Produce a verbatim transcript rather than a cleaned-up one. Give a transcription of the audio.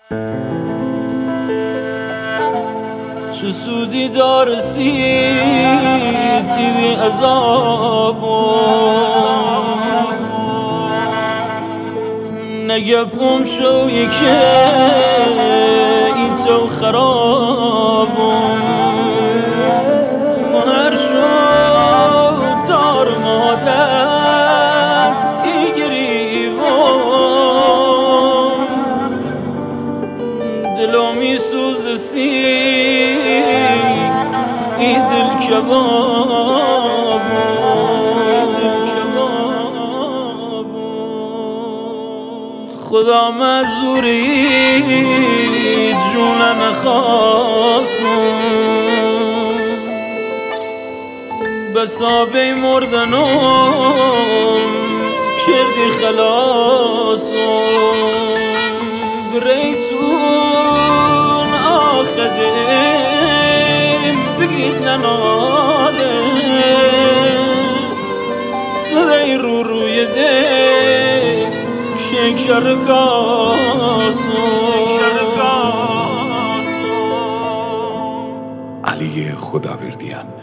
چه سودی داره سیتی عذابو نگپم شوی که ای تو خرابو هر شو دار مادت ای گریوم دلو می سوز سی ای دل کبابو خدا مزوری جون نخواستم بسابه مردنم کردی خلاصم بریتون آخدم بگید نناله صدای رو روی ده شکر کاسم علی خداوردیان.